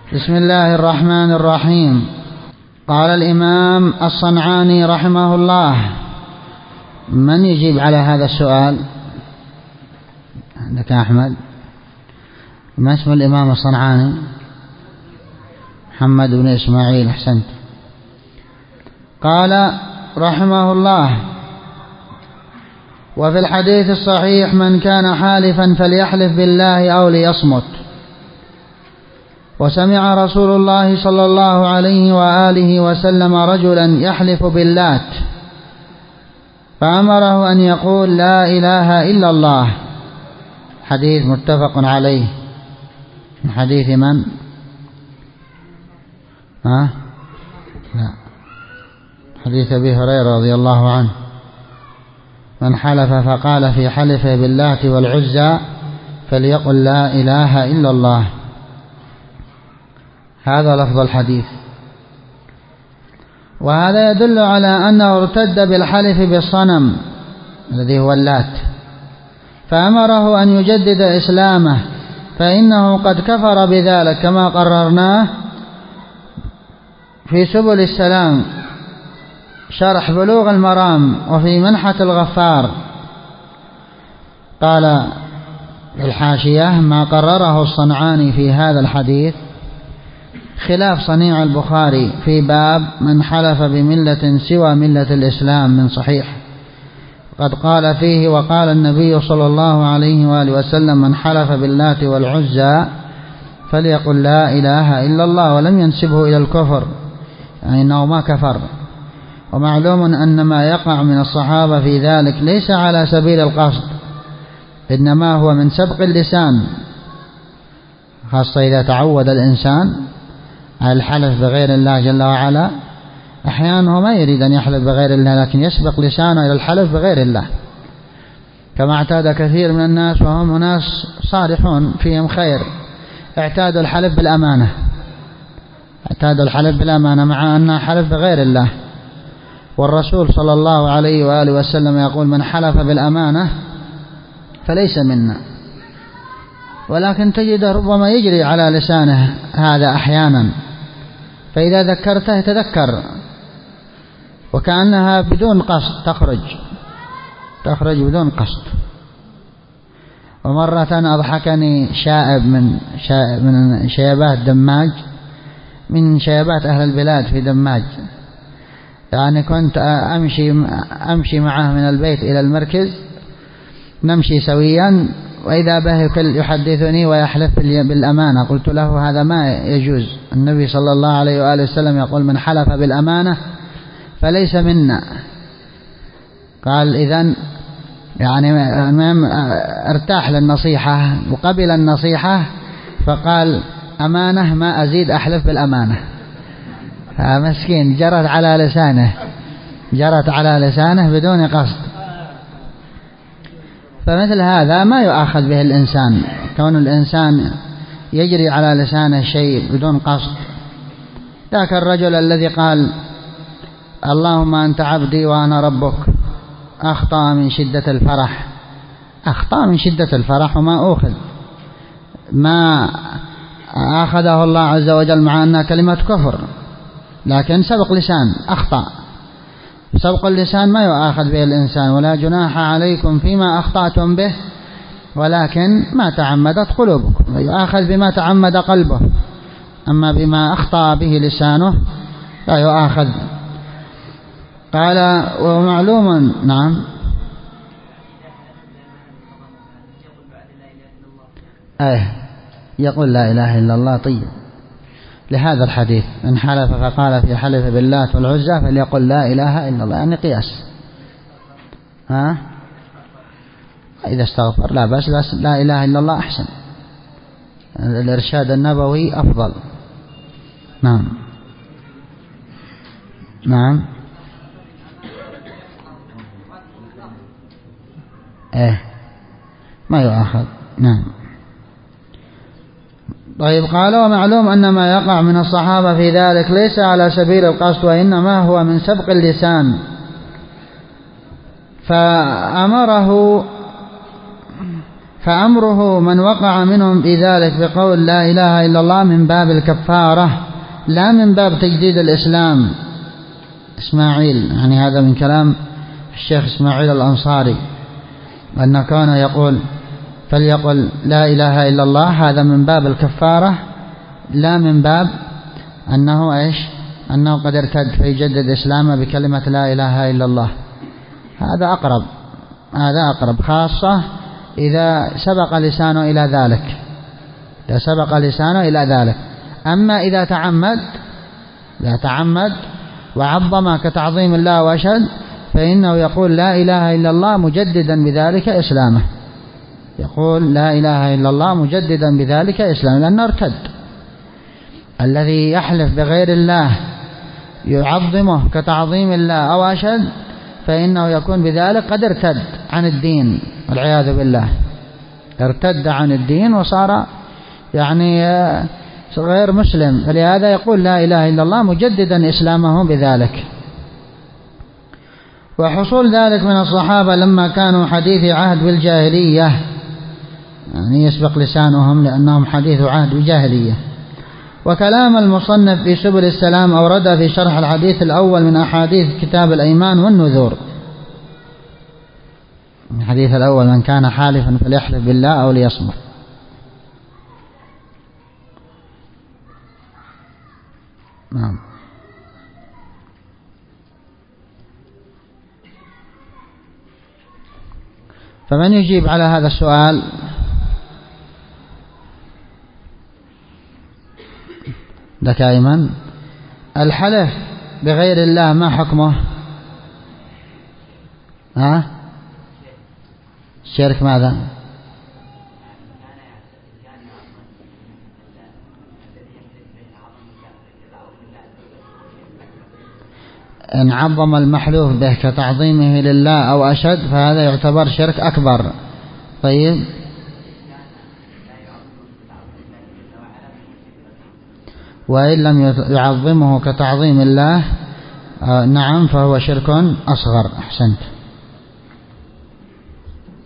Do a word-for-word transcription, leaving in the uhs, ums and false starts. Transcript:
بسم الله الرحمن الرحيم. قال الإمام الصنعاني رحمه الله: من يجيب على هذا السؤال؟ عندك أحمد؟ ما اسم الإمام الصنعاني؟ محمد بن إسماعيل. أحسنت. قال رحمه الله: وفي الحديث الصحيح: من كان حالفا فليحلف بالله أو ليصمت. وسمع رسول الله صلى الله عليه وآله وسلم رجلا يحلف باللات فأمره أن يقول لا إله إلا الله. حديث متفق عليه. من حديث من؟ ها؟ لا، حديث أبي هريرة رضي الله عنه: من حلف فقال في حلفه باللات والعزى فليقل لا إله إلا الله. هذا لفظ الحديث. وهذا يدل على أنه ارتد بالحلف بالصنم الذي هو اللات، فأمره أن يجدد إسلامه، فإنه قد كفر بذلك كما قررناه في سبل السلام شرح بلوغ المرام وفي منحة الغفار. قال في الحاشية: ما قرره الصنعاني في هذا الحديث خلاف صنيع البخاري في باب من حلف بملة سوى ملة الإسلام من صحيح، قد قال فيه: وقال النبي صلى الله عليه وآله وسلم: من حلف باللات والعزى فليقل لا إله إلا الله، ولم ينسبه إلى الكفر، يعني أنه ما كفر. ومعلوم أن ما يقع من الصحابة في ذلك ليس على سبيل القصد، إنما هو من سبق اللسان، خاصة إذا تعود الإنسان على الحلف بغير الله جل وعلا. أحيانا هو ما يريد أن يحلف بغير الله، لكن يسبق لسانه إلى الحلف بغير الله، كما اعتاد كثير من الناس، وهم ناس صالحون فيهم خير، اعتادوا الحلف بالأمانة اعتادوا الحلف بالأمانة مع أنها حلف بغير الله. والرسول صلى الله عليه وآله وسلم يقول: من حلف بالأمانة فليس منا. ولكن تجد ربما يجري على لسانه هذا أحيانا، فإذا ذكرته تذكر، وكأنها بدون قصد تخرج تخرج بدون قصد. ومرة أضحكني شائب من شائب من شيبات دماج، من شيبات أهل البلاد في دماج. يعني كنت أمشي أمشي معه من البيت إلى المركز، نمشي سويا، وإذا به يحدثني ويحلف بالأمانة. قلت له: هذا ما يجوز، النبي صلى الله عليه وآله وسلم يقول: من حلف بالأمانة فليس منا. قال: إذن يعني ارتاح للنصيحة وقبل النصيحة، فقال: أمانة ما أزيد أحلف بالأمانة. مسكين، جرت على لسانه جرت على لسانه بدون قصد. فمثل هذا ما يؤاخذ به الإنسان، كون الإنسان يجري على لسانه شيء بدون قصد. ذاك الرجل الذي قال: اللهم أنت عبدي وأنا ربك، أخطأ من شدة الفرح أخطأ من شدة الفرح وما أوخذ، ما أخذه الله عز وجل مع أنها كلمة كفر، لكن سبق لسان، أخطأ. سبق اللسان ما يؤاخذ به الإنسان، ولا جناح عليكم فيما أخطأتم به ولكن ما تعمدت قلوبكم، يؤاخذ بما تعمد قلبه، أما بما أخطأ به لسانه لا يؤاخذ. قال: ومعلوم. نعم. أيه يقول لا إله إلا الله. طيب، لهذا الحديث: من حلف فقال في حلف باللات والعزى فليقل لا إله إلا الله، يعني قياس. ها؟ إذا استغفر لا بس, بس لا إله إلا الله أحسن، الإرشاد النبوي أفضل. نعم نعم. إيه ما يؤاخذ. نعم. طيب. قال: ومعلوم أن ما يقع من الصحابة في ذلك ليس على سبيل القصد، وإنما هو من سبق اللسان، فأمره فأمره من وقع منهم بذلك بقول لا إله إلا الله من باب الكفارة لا من باب تجديد الإسلام. إسماعيل يعني هذا من كلام الشيخ إسماعيل الأنصاري أن كان يقول فليقل لا إله إلا الله، هذا من باب الكفارة لا من باب أنه إيش أنه قد ارتد فيجدد إسلامه بكلمة لا إله إلا الله. هذا أقرب هذا أقرب خاصة إذا سبق لسانه إلى ذلك إذا سبق لسانه إلى ذلك. أما إذا تعمد إذا تعمد وعظم كتعظيم الله وأشهد فإنه يقول لا إله إلا الله مجددا بذلك إسلامه، يقول لا إله إلا الله مجددا بذلك إسلامه، لأنه ارتد. الذي يحلف بغير الله يعظمه كتعظيم الله أو أشهد فإنه يكون بذلك قد ارتد عن الدين والعياذ بالله، ارتد عن الدين وصار يعني غير مسلم، فلهذا يقول لا إله إلا الله مجددا إسلامه بذلك. وحصول ذلك من الصحابة لما كانوا حديث عهد بالجاهلية، يعني يسبق لسانهم لأنهم حديث عهد بالجاهلية. وكلام المصنف في سبل السلام أورد في شرح الحديث الأول من أحاديث كتاب الأيمان والنذور. الحديث الأول من كان حالفا فليحلف بالله أو ليصمت. نعم. فمن يجيب على هذا السؤال؟ لك أيمن. الحلف بغير الله ما حكمه؟ ها؟ الشرك ماذا؟ إن عظم المحلوف به كتعظيمه لله أو أشد فهذا يعتبر شرك أكبر. طيب وإن لم يعظمه كتعظيم الله آه نعم فهو شرك أصغر. أحسنت.